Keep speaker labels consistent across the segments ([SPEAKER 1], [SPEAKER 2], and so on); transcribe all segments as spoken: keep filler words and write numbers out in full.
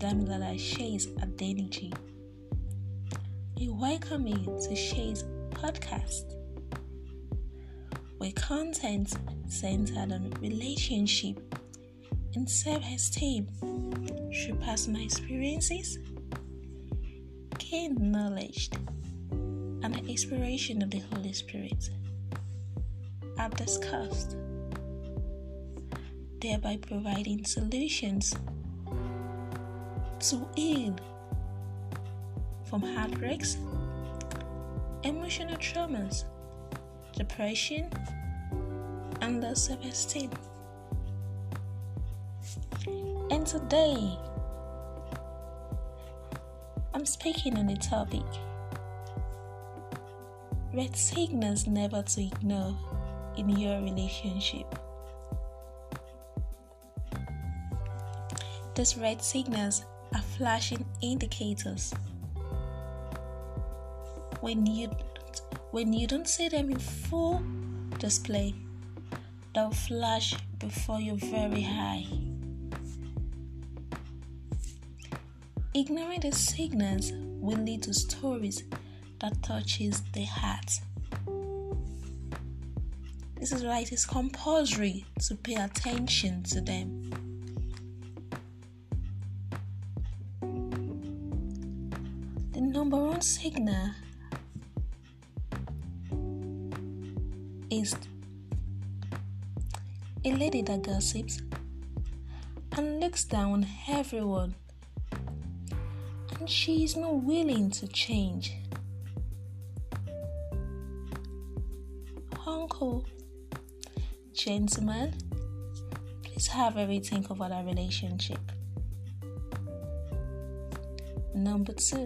[SPEAKER 1] Damilola Shay's Adeniji. I welcome you to Shay's podcast, where content centered on relationship and self-esteem through personal experiences, gain knowledge, and the inspiration of the Holy Spirit are discussed, thereby providing solutions to heal from heartbreaks, emotional traumas, depression, and low self-esteem. And today, I'm speaking on the topic red signals never to ignore in your relationship. These red signals are flashing indicators. When you when you don't see them in full display, they'll flash before your very eye. Ignoring the signals will lead to stories that touches the heart. This is why it is compulsory to pay attention to them. The number one signal is a lady that gossips and looks down on everyone, and she is not willing to change. Uncle, gentlemen, please have a rethink about our relationship. Number two,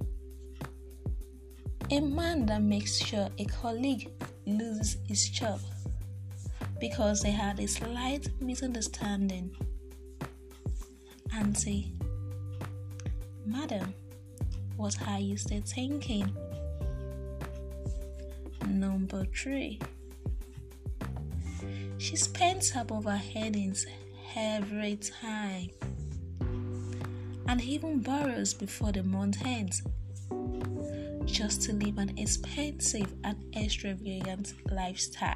[SPEAKER 1] a man that makes sure a colleague loses his job because they had a slight misunderstanding. Auntie, madam, what are you still thinking? Number three, she spends above her earnings every time and even borrows before the month ends just to live an expensive and extravagant lifestyle.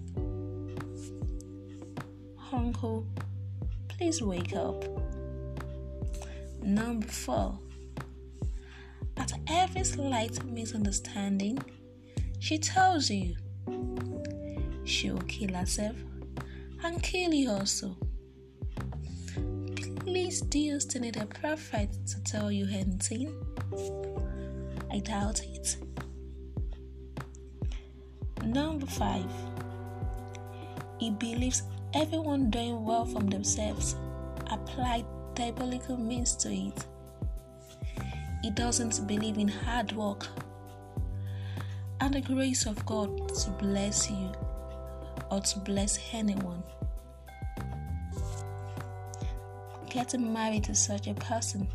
[SPEAKER 1] Uncle, please wake up. Number four, at every slight misunderstanding, she tells you she will kill herself and kill you also. Please, do you still need a prophet to tell you anything? I doubt it. Number five, he believes everyone doing well from themselves apply diabolical means to it. He doesn't believe in hard work and the grace of God to bless you or to bless anyone. Getting married to such a person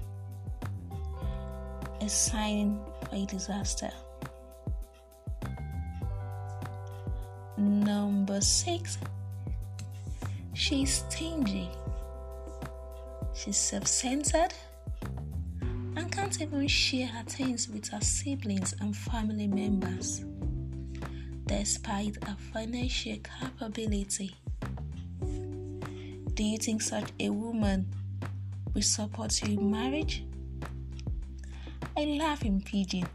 [SPEAKER 1] is sign for a disaster. Number six, she's stingy. She's self-centered and can't even share her things with her siblings and family members, despite her financial capability. Do you think such a woman will support you in marriage? I laugh in pidgin.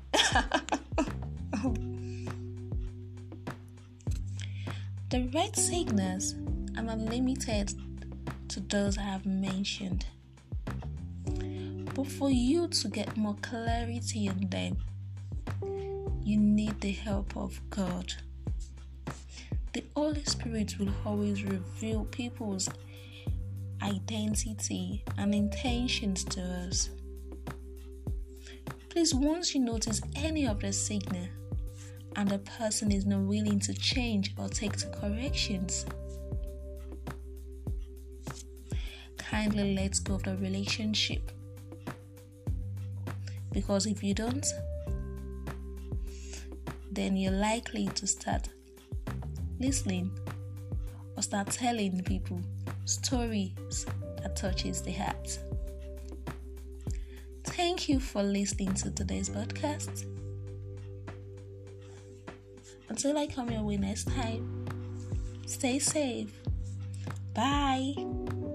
[SPEAKER 1] The red signals are not limited to those I have mentioned, but for you to get more clarity on them, you need the help of God. The Holy Spirit will always reveal people's identity and intentions to us. Please, once you notice any of the signal and the person is not willing to change or take to corrections, kindly let go of the relationship. Because if you don't, then you're likely to start listening or start telling people stories that touches the heart. Thank you for listening to today's podcast. Until I come your way next time, stay safe. Bye.